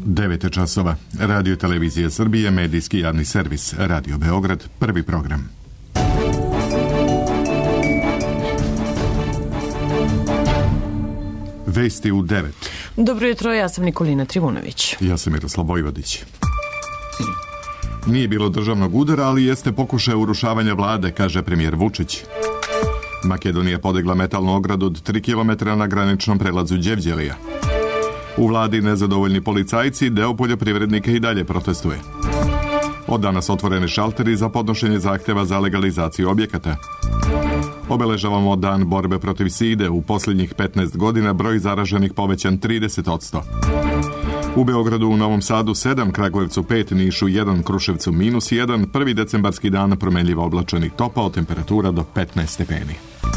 9 časova. Radio Televizija Srbije, medijski javni servis. Radio Beograd, prvi program. Vesti u 9. Dobro jutro, ja sam Nikolina Trivunović. Ja sam Miroslav Vojvodić. Nije bilo državnog udara, ali jeste pokušaj urušavanja vlade, kaže premijer Vučić. Makedonija podigla metalnu ogradu od 3 km na graničnom prelazu Đevđelija. U vladi nezadovoljni policajci, deo poljoprivrednika i dalje protestuje. Od danas otvoreni šalteri za podnošenje zahtjeva za legalizaciju objekata. Obeležavamo dan borbe protiv side. U posljednjih 15 godina broj zaraženih povećan 30%. U Beogradu, u Novom Sadu 7, Kragujevcu 5, Nišu 1, Kruševcu -1, prvi decembarski dan promenljivo oblačenih topao, temperatura do 15 stepeni.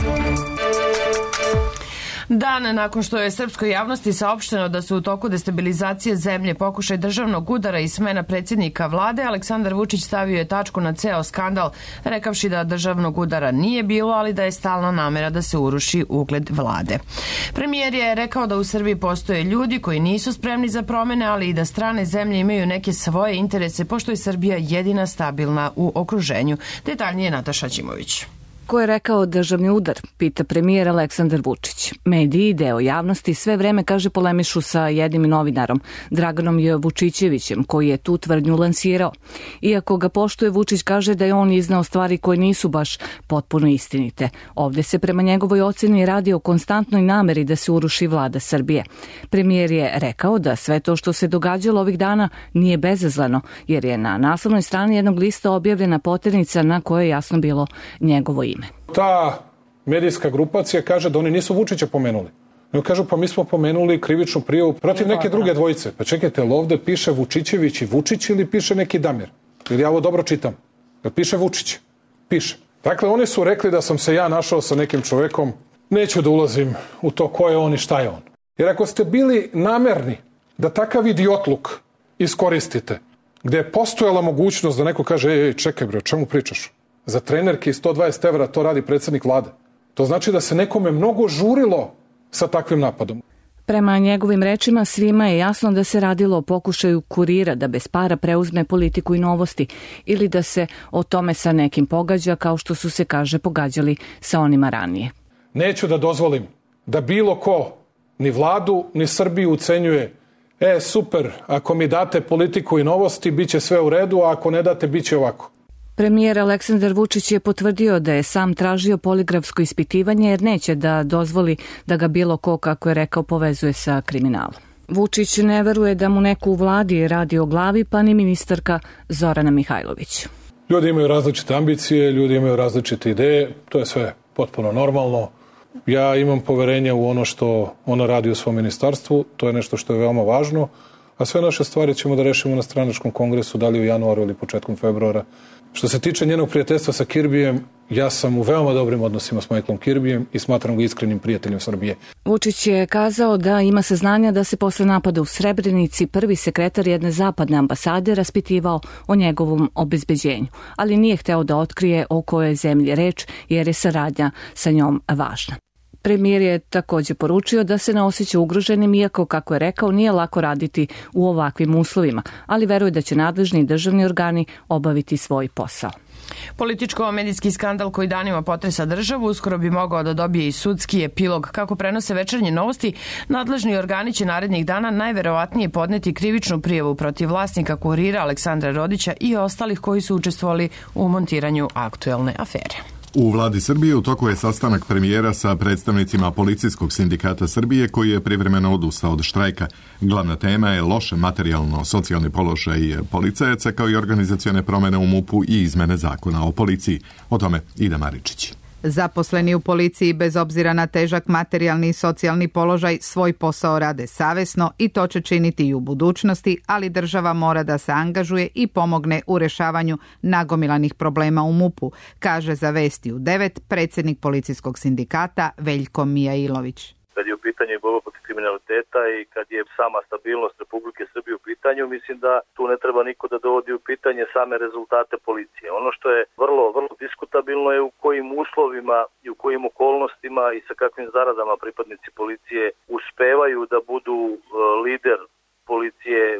Dan nakon što je srpskoj javnosti saopšteno da su u toku destabilizacije zemlje, pokušaj državnog udara i smena predsjednika vlade, Aleksandar Vučić stavio je tačku na ceo skandal, rekavši da državnog udara nije bilo, ali da je stalna namera da se uruši ugled vlade. Premijer je rekao da u Srbiji postoje ljudi koji nisu spremni za promene, ali i da strane zemlje imaju neke svoje interese, pošto je Srbija jedina stabilna u okruženju. Detaljnije Nataša Ćimović. Ko je rekao državni udar, pita premijer Aleksandar Vučić. Mediji i deo javnosti sve vreme, kaže, polemišu sa jednim novinarom, Draganom Vučićevićem, koji je tu tvrdnju lansirao. Iako ga poštuje, Vučić kaže da je on iznao stvari koje nisu baš potpuno istinite. Ovde se prema njegovoj oceni radi o konstantnoj nameri da se uruši vlada Srbije. Premijer je rekao da sve to što se događalo ovih dana nije bezazleno, jer je na naslovnoj strani jednog lista objavljena poternica na kojoj je jasno bilo njegovo ime. Ta medijska grupacija kaže da oni nisu Vučića pomenuli. Oni kažu, pa mi smo pomenuli krivičnu prijavu protiv neke druge dvojice. Pa čekajte, ali ovde piše Vučićević i Vučić ili piše neki Damir? Ili ja ovo dobro čitam? Kad piše Vučić? Piše. Dakle, oni su rekli da sam se ja našao sa nekim čovekom. Neću da ulazim u to ko je on i šta je on. Jer ako ste bili namerni da takav idiotluk iskoristite, gde je postojala mogućnost da neko kaže, čekaj bre, o čemu pričaš? Za trenerke i 120 evra to radi predsjednik vlade. To znači da se nekome mnogo žurilo sa takvim napadom. Prema njegovim rečima, svima je jasno da se radilo o pokušaju kurira da bez para preuzme politiku i novosti ili da se o tome sa nekim pogađa, kao što su se, kaže, pogađali sa onima ranije. Neću da dozvolim da bilo ko ni vladu ni Srbiju ucenjuje. Super, ako mi date politiku i novosti, bit će sve u redu, a ako ne date, bit će ovako. Premijer Aleksandar Vučić je potvrdio da je sam tražio poligrafsko ispitivanje jer neće da dozvoli da ga bilo ko, kako je rekao, povezuje sa kriminalom. Vučić ne veruje da mu neko u vladi radi o glavi, pa ni ministarka Zorana Mihajlović. Ljudi imaju različite ambicije, ljudi imaju različite ideje, to je sve potpuno normalno. Ja imam poverenja u ono što ona radi u svom ministarstvu, to je nešto što je veoma važno, a sve naše stvari ćemo da rešimo na stranačkom kongresu, da li u januaru ili početkom februara. Što se tiče njenog prijateljstva sa Kirbijem, ja sam u veoma dobrim odnosima s Michaelom Kirbijem i smatram ga iskrenim prijateljem Srbije. Vučić je kazao da ima saznanja da se posle napada u Srebrenici prvi sekretar jedne zapadne ambasade raspitivao o njegovom obezbeđenju, ali nije hteo da otkrije o kojoj zemlji reč jer je saradnja sa njom važna. Premijer je također poručio da se ne osjeća ugroženim, iako, kako je rekao, nije lako raditi u ovakvim uslovima, ali veruje da će nadležni državni organi obaviti svoj posao. Političko-medijski skandal koji danima potresa državu uskoro bi mogao da dobije i sudski epilog. Kako prenose Večernje novosti, nadležni organi će narednih dana najverovatnije podneti krivičnu prijavu protiv vlasnika Kurira Aleksandra Rodića i ostalih koji su učestvovali u montiranju aktuelne afere. U vladi Srbije u toku je sastanak premijera sa predstavnicima Policijskog sindikata Srbije koji je privremeno odustao od štrajka. Glavna tema je loše materijalno-socijalni položaj policajaca kao i organizacione promene u MUP-u i izmene zakona o policiji. O tome Ida Maričić. Zaposleni u policiji, bez obzira na težak materijalni i socijalni položaj, svoj posao rade savesno i to će činiti i u budućnosti, ali država mora da se angažuje i pomogne u rešavanju nagomilanih problema u MUP-u, kaže za Vesti u 9 predsjednik Policijskog sindikata Veljko Mijailović. Kad je u pitanju i borba protiv kriminaliteta i kad je sama stabilnost Republike Srbije u pitanju, mislim da tu ne treba niko da dovodi u pitanje same rezultate policije. Ono što je vrlo diskutabilno je u kojim uslovima i u kojim okolnostima i sa kakvim zaradama pripadnici policije uspevaju da budu lider policije u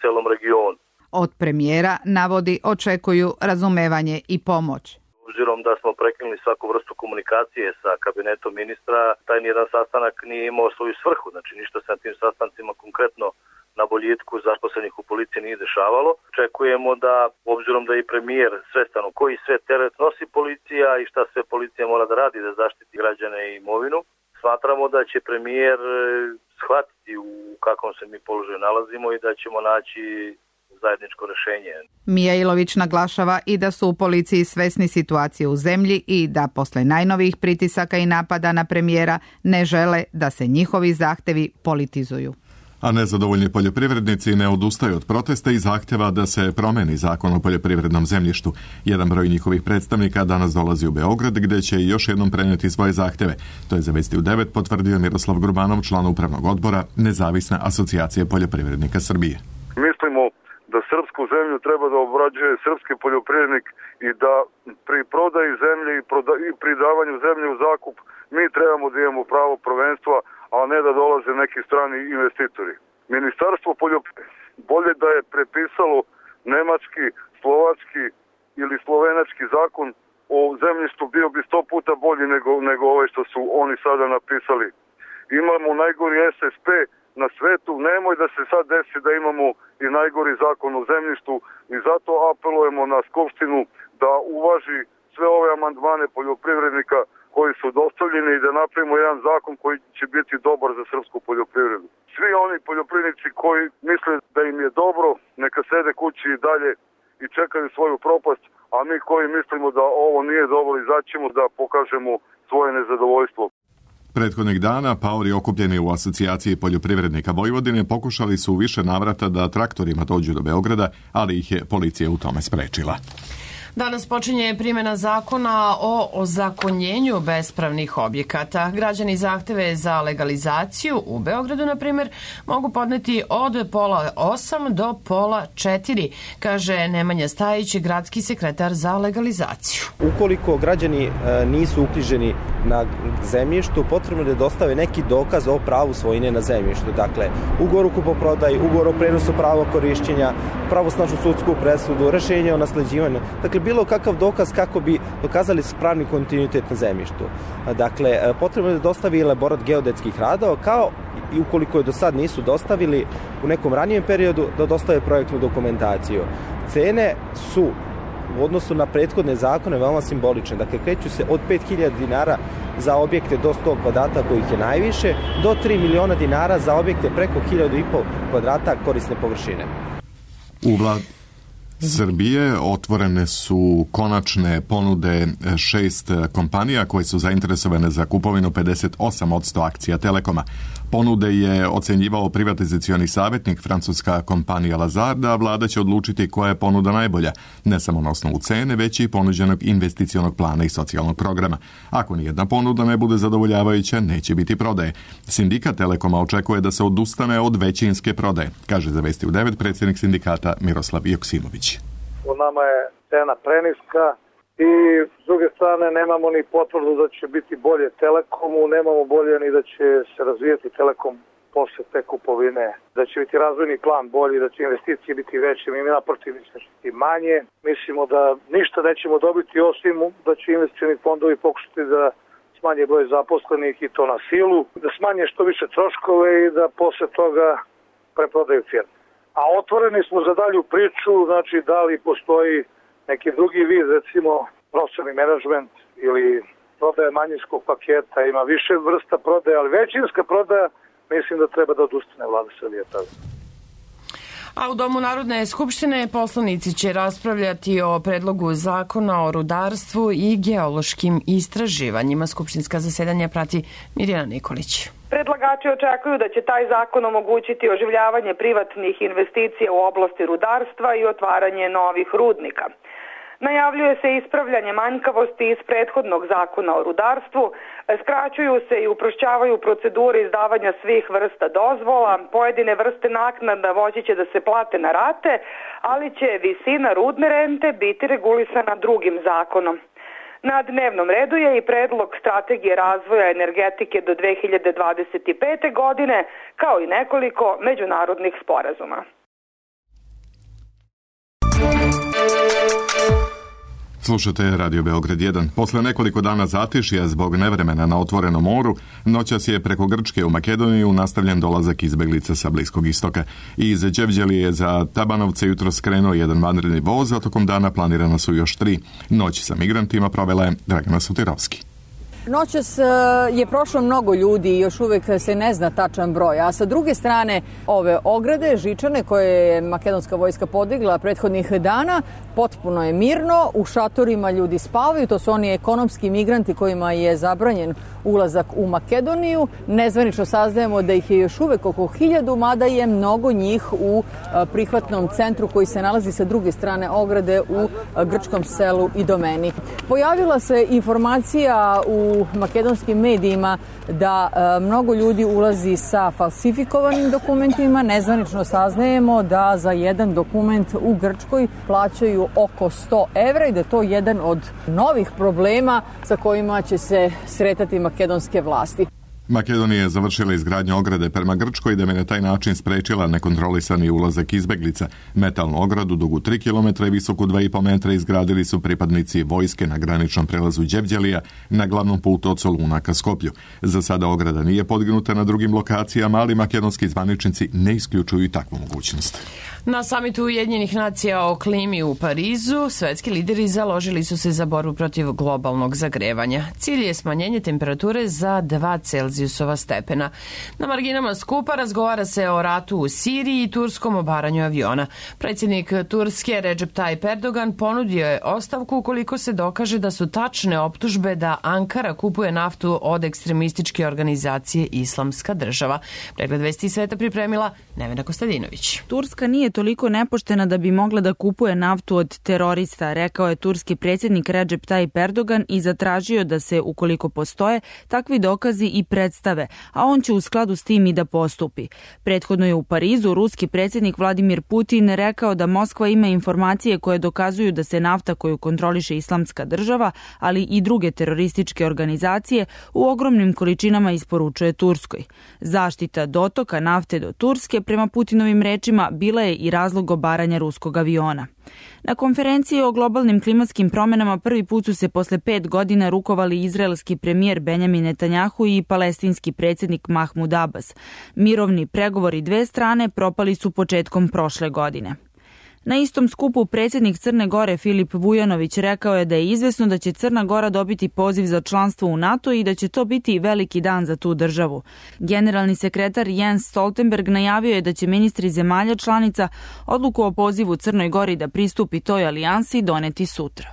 celom regionu. Od premijera, navodi, očekuju razumevanje i pomoć. Obzirom da smo prekinuli svaku vrstu komunikacije sa kabinetom ministra, taj nijedan sastanak nije imao svoju svrhu, znači ništa se na tim sastancima konkretno na boljitku zaposlenih u policiji nije dešavalo. Očekujemo da, obzirom da je i premijer svestan koji sve teret nosi policija i šta sve policija mora da radi da zaštiti građane i imovinu, smatramo da će premijer shvatiti u kakvom se mi položaju nalazimo i da ćemo naći zajedničko rešenje. Mija Ilović naglašava i da su u policiji svesni situacije u zemlji i da posle najnovijih pritisaka i napada na premijera ne žele da se njihovi zahtevi politizuju. A nezadovoljni poljoprivrednici ne odustaju od protesta i zahtjeva da se promeni zakon o poljoprivrednom zemljištu. Jedan broj njihovih predstavnika danas dolazi u Beograd gdje će još jednom prenijeti svoje zahtjeve. To je za Vesti u 9 potvrdio Miroslav Grbanov, član upravnog odbora Nezavisne asocijacije poljoprivrednika Srbije. Mislimo da srpsku zemlju treba da obrađuje srpski poljoprivrednik i da pri prodaji zemlje i pri davanju zemlje u zakup mi trebamo da imamo pravo prvenstva, a ne da dolaze neki strani investitori. Ministarstvo poljoprivrede bolje da je prepisalo nemački, slovački ili slovenački zakon o zemljištu, bio bi 100 puta bolji nego ove što su oni sada napisali. Imamo najgori SSP na svetu, nemoj da se sad desi da imamo i najgori zakon o zemljištu i zato apelujemo na Skupštinu da uvaži sve ove amandmane poljoprivrednika koji su dostavljeni i da napravimo jedan zakon koji će biti dobar za srpsku poljoprivredu. Svi oni poljoprivrednici koji misle da im je dobro, neka sede kući i dalje i čekaju svoju propast, a mi koji mislimo da ovo nije dobro, izaćemo da pokažemo svoje nezadovoljstvo. Prethodnih dana paori okupljeni u asocijaciji poljoprivrednika Vojvodine pokušali su u više navrata da traktorima dođu do Beograda, ali ih je policija u tome sprečila. Danas počinje primjena zakona o ozakonjenju bespravnih objekata. Građani zahteve za legalizaciju u Beogradu, na primjer, mogu podneti od 7:30 do 15:30, kaže Nemanja Stajić, gradski sekretar za legalizaciju. Ukoliko građani nisu uknjiženi na zemljištu, potrebno je da dostave neki dokaz o pravu svojine na zemljištu. Dakle, ugovor o kupoprodaji, ugovor o prenosu prava korišćenja, pravosnažnu sudsku presudu, rešenje o nasleđivanju. Dakle, bilo kakav dokaz kako bi dokazali pravni kontinuitet na zemljištu. Dakle, potrebno je da dostavi elaborat geodetskih radova, kao i ukoliko je do sad nisu dostavili u nekom ranijem periodu, da dostave projektnu dokumentaciju. Cene su u odnosu na prethodne zakone veoma simbolične. Dakle, kreću se od 5.000 dinara za objekte do 100 kvadrata kojih je najviše, do 3 miliona dinara za objekte preko 1.500 kvadrata korisne površine. U Srbije otvorene su konačne ponude 6 kompanija koje su zainteresovane za kupovinu 58% akcija Telekoma. Ponude je ocenjivao privatizacioni savjetnik, francuska kompanija Lazard, a vlada će odlučiti koja je ponuda najbolja, ne samo na osnovu cene, već i ponuđenog investicionog plana i socijalnog programa. Ako nijedna ponuda ne bude zadovoljavajuća, neće biti prodaje. Sindikat Telekoma očekuje da se odustane od većinske prodaje, kaže za Vesti u 9 predsjednik sindikata Miroslav Joksimović. U nama je cena preniska i s druge strane nemamo ni potvrdu da će biti bolje Telekomu, nemamo bolje ni da će se razvijati Telekom posle te kupovine, da će biti razvojni plan bolji, da će investicije biti veće, mi naprotiv će biti manje. Mislimo da ništa nećemo dobiti osim da će investicioni fondovi pokušati da smanje broj zaposlenih i to na silu, da smanje što više troškove i da posle toga preprodaju firme. A otvoreni smo za dalju priču, znači da li postoji neki drugi vid, recimo profesionalni menadžment ili prodaja manjinskog paketa, ima više vrsta prodaje, ali većinska prodaja mislim da treba da odustane vlada Srbije tada. A u Domu Narodne skupštine poslanici će raspravljati o predlogu zakona o rudarstvu i geološkim istraživanjima. Skupštinska zasedanja prati Mirjana Nikolić. Predlagači očekuju da će taj zakon omogućiti oživljavanje privatnih investicija u oblasti rudarstva i otvaranje novih rudnika. Najavljuje se ispravljanje manjkavosti iz prethodnog zakona o rudarstvu, skraćuju se i uprošćavaju procedure izdavanja svih vrsta dozvola, pojedine vrste naknada moći će da se plate na rate, ali će visina rudne rente biti regulisana drugim zakonom. Na dnevnom redu je i predlog strategije razvoja energetike do 2025. godine, kao i nekoliko međunarodnih sporazuma. Slušate Radio Beograd 1. Posle nekoliko dana zatišja zbog nevremena na otvorenom moru, noćas je preko Grčke u Makedoniju nastavljen dolazak izbeglica sa Bliskog istoka. Iz Đevđelije za Tabanovce jutro skrenuo jedan vanredni voz, a tokom dana planirano su još 3. Noć sa migrantima provela je Dragana Sotirovski. Noćas je prošlo mnogo ljudi i još uvek se ne zna tačan broj, a sa druge strane ove ograde, žičane koje je makedonska vojska podigla prethodnih dana, potpuno je mirno, u šatorima ljudi spavaju, to su oni ekonomski migranti kojima je zabranjen ulazak u Makedoniju. Nezvanično saznajemo da ih je još uvek oko 1000, mada je mnogo njih u prihvatnom centru koji se nalazi sa druge strane ograde u grčkom selu Idomeni. Pojavila se informacija u makedonskim medijima da mnogo ljudi ulazi sa falsifikovanim dokumentima. Nezvanično saznajemo da za jedan dokument u Grčkoj plaćaju oko 100 evra i da je to jedan od novih problema sa kojima će se sretati makedonske vlasti. Makedonija je završila izgradnju ograde prema Grčkoj da bi na taj način sprečila nekontrolisani ulazak izbeglica. Metalnu ogradu dugu 3 km i visoku 2,5 metra izgradili su pripadnici vojske na graničnom prelazu Đevđelija na glavnom putu od Soluna ka Skoplju. Za sada ograda nije podignuta na drugim lokacijama, ali makedonski zvaničnici ne isključuju i takvu mogućnost. Na samitu Ujedinjenih nacija o klimi u Parizu svetski lideri založili su se za borbu protiv globalnog zagrevanja. Cilj je smanjenje temperature za 2 Celzijusova stepena. Na marginama skupa razgovara se o ratu u Siriji i turskom obaranju aviona. Predsjednik Turske Recep Tayyip Erdogan ponudio je ostavku ukoliko se dokaže da su tačne optužbe da Ankara kupuje naftu od ekstremističke organizacije Islamska država. Pregled vesti sveta pripremila Nevena Kostadinović. Turska nije toliko nepoštena da bi mogla da kupuje naftu od terorista, rekao je turski predsjednik Recep Tayyip Erdogan i zatražio da se, ukoliko postoje, takvi dokazi i predstave, a on će u skladu s tim i da postupi. Prethodno je u Parizu ruski predsjednik Vladimir Putin rekao da Moskva ima informacije koje dokazuju da se nafta koju kontroliše Islamska država, ali i druge terorističke organizacije, u ogromnim količinama isporučuje Turskoj. Zaštita dotoka nafte do Turske, prema Putinovim rečima, bila je i razlog obaranja ruskog aviona. Na konferenciji o globalnim klimatskim promjenama prvi put su se posle 5 godina rukovali izraelski premijer Benjamin Netanjahu i palestinski predsjednik Mahmud Abbas. Mirovni pregovori dve strane propali su početkom prošle godine. Na istom skupu predsjednik Crne Gore Filip Vujanović rekao je da je izvesno da će Crna Gora dobiti poziv za članstvo u NATO i da će to biti veliki dan za tu državu. Generalni sekretar Jens Stoltenberg najavio je da će ministri zemalja članica odluku o pozivu Crnoj Gori da pristupi toj alijansi doneti sutra.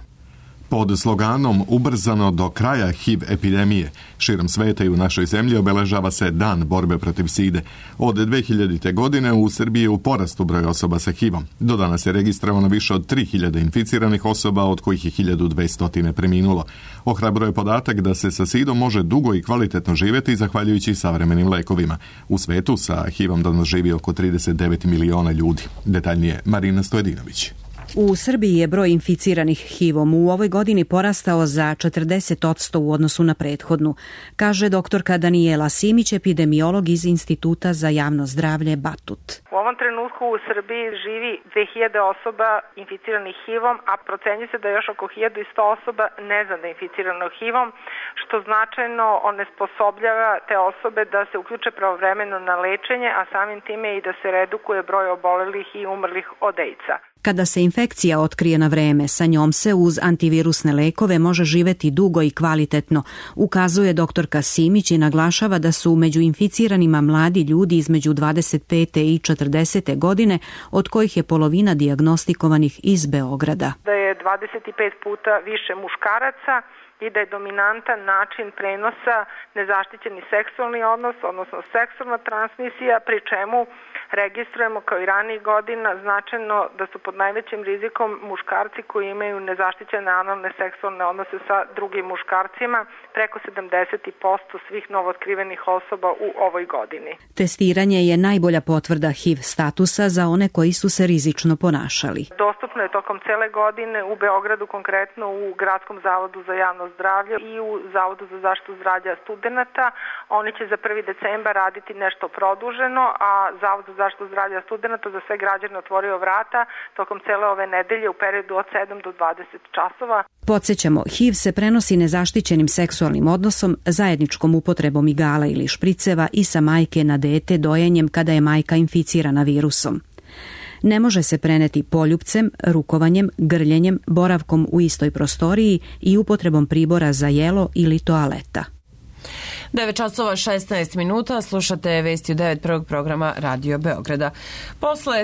Pod sloganom ubrzano do kraja HIV epidemije, širom sveta i u našoj zemlji obeležava se Dan borbe protiv side. Od 2000. godine u Srbiji je u porastu broj osoba sa HIV-om. Do danas je registrovano više od 3000 inficiranih osoba, od kojih je 1200 preminulo. Ohrabruje podatak da se sa sidom može dugo i kvalitetno živjeti zahvaljujući savremenim lekovima. U svetu sa HIV-om danas živi oko 39 miliona ljudi. Detaljnije Marina Stojedinović. U Srbiji je broj inficiranih HIV-om u ovoj godini porastao za 40% u odnosu na prethodnu, kaže doktorka Danijela Simić, epidemiolog iz Instituta za javno zdravlje Batut. U ovom trenutku u Srbiji živi 2000 osoba inficiranih HIV-om, a procenjuje se da još oko 1100 osoba ne zna da je inficirano HIV-om, što značajno onesposobljava te osobe da se uključe pravovremeno na lečenje, a samim time i da se redukuje broj obolelih i umrlih od AIDS-a. Kada se infekcija otkrije na vreme, sa njom se uz antivirusne lekove može živeti dugo i kvalitetno, ukazuje doktorka Simić i naglašava da su među inficiranima mladi ljudi između 25. i 40. godine, od kojih je polovina dijagnostikovanih iz Beograda. Da je 25 puta više muškaraca i da je dominantan način prenosa nezaštićeni seksualni odnos, odnosno seksualna transmisija, pri čemu registrujemo kao i ranijih godina značajno da su pod najvećim rizikom muškarci koji imaju nezaštićene analne seksualne odnose sa drugim muškarcima, preko 70% svih novootkrivenih osoba u ovoj godini. Testiranje je najbolja potvrda HIV statusa za one koji su se rizično ponašali. Dostupno je tokom cele godine u Beogradu, konkretno u Gradskom zavodu za javno zdravlja i u Zavodu za zaštitu zdravlja studenata. Oni će za 1. decembar raditi nešto produženo, a Zavod za zaštitu zdravlja studenata za sve građane otvorio vrata tokom cele ove nedelje u periodu od 7 do 20 časova. Podsjećamo, HIV se prenosi nezaštićenim seksualnim odnosom, zajedničkom upotrebom igala ili špriceva i sa majke na dete dojenjem kada je majka inficirana virusom. Ne može se preneti poljupcem, rukovanjem, grljenjem, boravkom u istoj prostoriji i upotrebom pribora za jelo ili toaleta. 9 časova 16 minuta, slušate vesti u 9 prvog programa Radio Beograda. Posle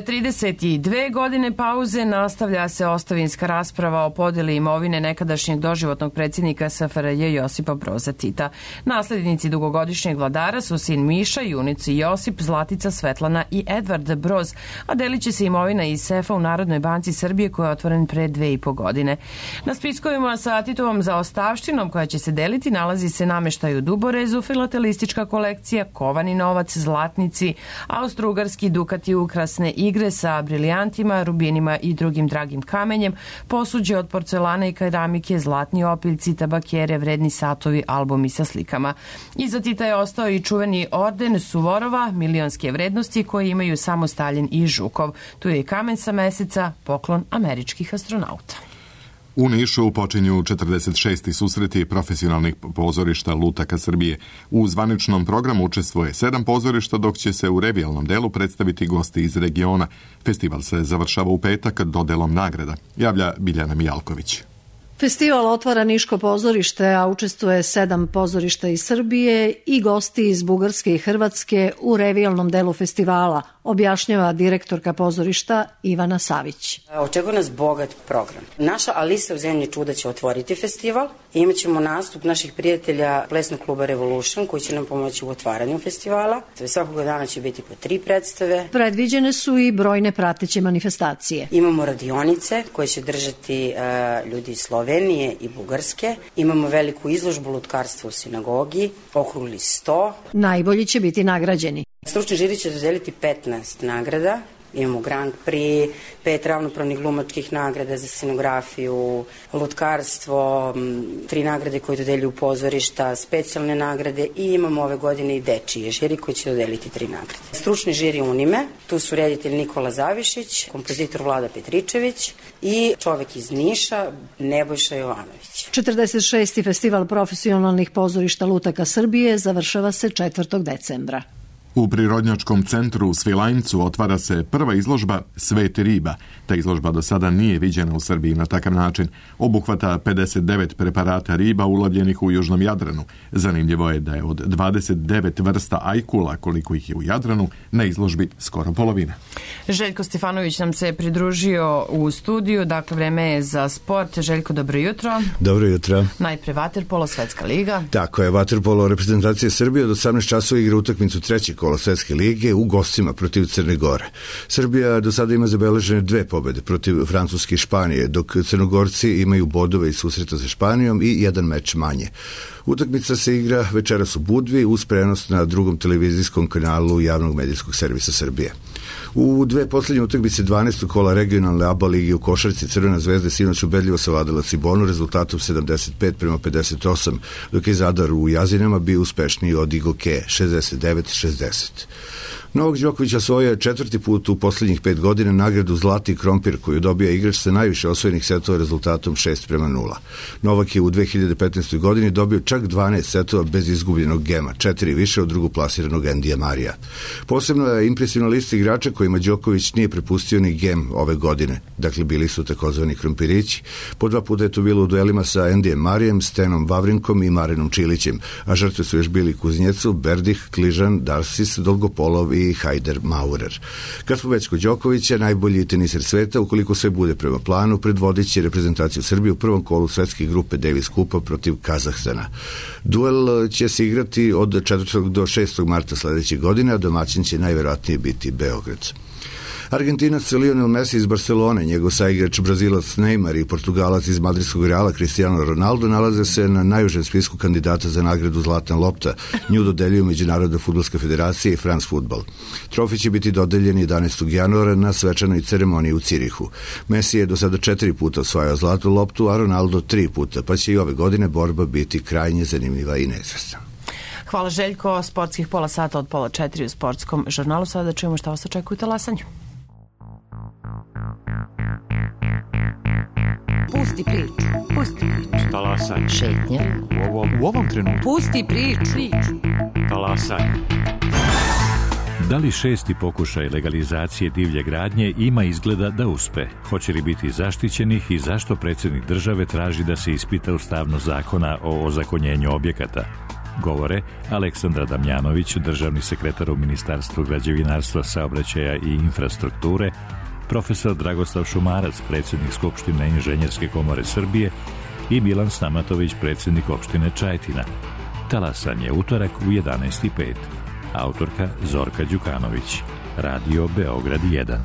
32 godine pauze nastavlja se ostavinska rasprava o podeli imovine nekadašnjeg doživotnog predsjednika SFRJ Josipa Broza Tita. Naslednici dugogodišnjeg vladara su sin Miša, junici Josip, Zlatica, Svetlana i Edvard Broz, a delit će se imovina iz sefa u Narodnoj banci Srbije koja je otvoren pre 2,5 godine. Na spiskovima sa Titovom zaostavštinom koja će se deliti nalazi se nameštaj u Duborezu, filatelistička kolekcija, kovani novac, zlatnici, austrougarski dukati, ukrasne igre sa briljantima, rubinima i drugim dragim kamenjem, posuđe od porcelana i keramike, zlatni opiljci, tabakere, vredni satovi, albumi sa slikama. Iza Tita je ostao i čuveni orden Suvorova, milionske vrednosti koje imaju samo Staljin i Žukov. Tu je i kamen sa Meseca, poklon američkih astronauta. U Nišu počinju 46. susreti profesionalnih pozorišta lutaka Srbije. U zvaničnom programu učestvuje 7 pozorišta, dok će se u revijalnom delu predstaviti gosti iz regiona. Festival se završava u petak dodelom nagrada, javlja Biljana Mijalković. Festival otvara Niško pozorište, a učestvuje 7 pozorišta iz Srbije i gosti iz Bugarske i Hrvatske u revijalnom delu festivala, objašnjava direktorka pozorišta Ivana Savić. Očekuje nas bogat program. Naša Alisa u zemlji čuda će otvoriti festival i imat ćemo nastup naših prijatelja plesnog kluba Revolution koji će nam pomoći u otvaranju festivala. Svakoga dana će biti po 3 predstave. Predviđene su i brojne prateće manifestacije. Imamo radionice koje će držati ljudi iz Slovenije i Bugarske. Imamo veliku izložbu lutkarstva u sinagogi, okrugli sto. Najbolji će biti nagrađeni. Stručni žiri će dodeliti 15 nagrada. Imamo Grand Prix, 5 ravnopravnih glumačkih nagrada za scenografiju, lutkarstvo, 3 nagrade koje dodeljuju pozorišta, specijalne nagrade i imamo ove godine i dečije žiri koji će dodeliti 3 nagrade. Stručni žiri Unime, tu su reditelj Nikola Zavišić, kompozitor Vlada Petričević i čovek iz Niša Nebojša Jovanović. 46. festival profesionalnih pozorišta lutaka Srbije završava se 4. decembra. U Prirodnjačkom centru u Svilajncu otvara se prva izložba Svet riba. Ta izložba do sada nije viđena u Srbiji na takav način. Obuhvata 59 preparata riba ulovljenih u Južnom Jadranu. Zanimljivo je da je od 29 vrsta ajkula, koliko ih je u Jadranu, na izložbi skoro polovina. Željko Stefanović nam se pridružio u studiju, dakle vreme je za sport. Željko, dobro jutro. Dobro jutro. Najpre vaterpolo, Svetska liga. Tako je, vaterpolo reprezentacije Srbije od 18 časova igra utakmicu 3. kola Svetske lige u gostima protiv Crne Gore. Srbija do sada ima zabeležene 2 pobede protiv Francuske i Španije, dok Crnogorci imaju bodove iz susreta sa Španijom i 1 meč manje. Utakmica se igra večeras u Budvi uz prenos na 2. televizijskom kanalu javnog medijskog servisa Srbije. U 2 poslednje utakmice 12. kola regionalne ABA ligi u košarci Crvena zvezda sinoć ubedljivo savladala Cibonu rezultatom 75-58, dok je Zadar u Jazinama bio uspešniji od Igoke 69-60. Novak Đoković osvojio je 4. put u poslednjih 5 godina nagradu Zlati krompir koju dobija igrač sa najviše osvojenih setova rezultatom 6-0. Novak je u 2015. godini dobio čak 12 setova bez izgubljenog gema, 4 više od drugoplasiranog Endija Marija. Posebno je impresivna lista igrača kojima Đoković nije prepustio ni gem ove godine. Dakle, bili su takozvani krompirići. Po 2 puta je to bilo u duelima sa Endijem Marijem, Stenom Vavrinkom i Marinom Čilićem, a žrtve su još bili Kuznjecu, Berdih, Kližan, Darsis, Dolgopolov i Hajder Maurer. Kad smo već kod Đokovića, najbolji teniser sveta, ukoliko sve bude prema planu, predvodit će reprezentaciju Srbije u prvom kolu svetske grupe Davis Kupa protiv Kazahstana. Duel će se igrati od 4. do 6. marta sledeće godine, a domaćin će najverovatnije biti Beograd. Argentinac Lionel Messi iz Barcelone, njegov saigrač Brazilac Neymar i Portugalac iz madridskog Reala Cristiano Ronaldo nalaze se na najužem spisku kandidata za nagradu Zlatna lopta. Nju dodeljuju Međunarodna fudbalska federacija i France Football. Trofej će biti dodeljen 11. januara na svečanoj ceremoniji u Cirihu. Messi je do sada 4 puta osvajao zlatnu loptu, a Ronaldo 3 puta, pa će i ove godine borba biti krajnje zanimljiva i neizvesna. Hvala Željko, sportskih pola sata od 3:30 u sportskom žurnalu. Sada čujemo šta vas očekuje u talasanju. Pusti priču, pusti priču. Talasanje. Šetnje. U ovom trenutku. Pusti priču. Talasanje. Da li 6. pokušaj legalizacije divlje gradnje ima izgleda da uspe? Hoće li biti zaštićenih i zašto predsjednik države traži da se ispita ustavnost zakona o ozakonjenju objekata? Govore Aleksandra Damjanović, državni sekretar u Ministarstvu građevinarstva, saobraćaja i infrastrukture, profesor Dragoslav Šumarac, predsjednik Skupštine Inženjerske komore Srbije i Milan Stamatović, predsjednik opštine Čajetina. Talasanje utorak u 11:05. Autorka Zorka Đukanović. Radio Beograd 1.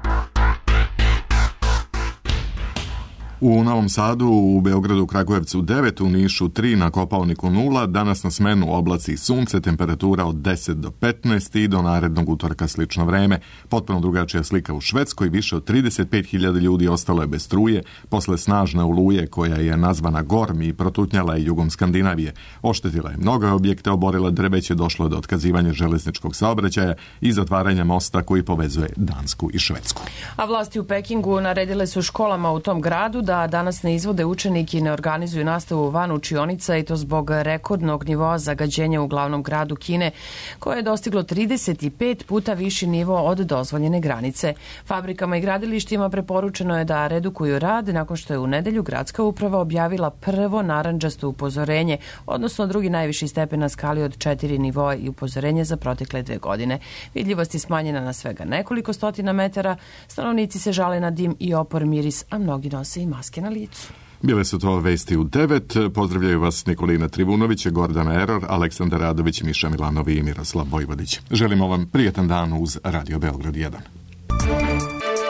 U Novom Sadu, u Beogradu, Kragujevcu 9, u Nišu 3, na Kopaoniku 0, danas na smenu oblaci i sunce, temperatura od 10 do 15 i do narednog utorka slično vreme. Potpuno drugačija slika u Švedskoj, više od 35.000 ljudi ostalo je bez struje posle snažne oluje koja je nazvana Gorm i protutnjala je jugom Skandinavije. Oštetila je mnoge objekte, oborila drveće, došlo je do otkazivanja železničkog saobraćaja i zatvaranja mosta koji povezuje Dansku i Švedsku. A vlasti u Pekingu naredile su školama u tom gradu da danas ne izvode učenike i ne organizuju nastavu van učionica, i to zbog rekordnog nivoa zagađenja u glavnom gradu Kine, koje je dostiglo 35 puta viši nivo od dozvoljene granice. Fabrikama i gradilištima preporučeno je da redukuju rad nakon što je u nedelju gradska uprava objavila prvo narandžasto upozorenje, odnosno drugi najviši stepen na skali od 4 nivoa i upozorenje za protekle 2 godine. Vidljivost je smanjena na svega nekoliko stotina metara, stanovnici se žale na dim i opor miris, a mnogi nose i maske na licu. Bile su to vesti u 9. Pozdravljaju vas Nikolina Trivunović, Gordana Eror, Aleksandar Radović, Miša Milanovi i Miroslav Vojvodić. Želimo vam prijetan dan uz Radio Beograd 1.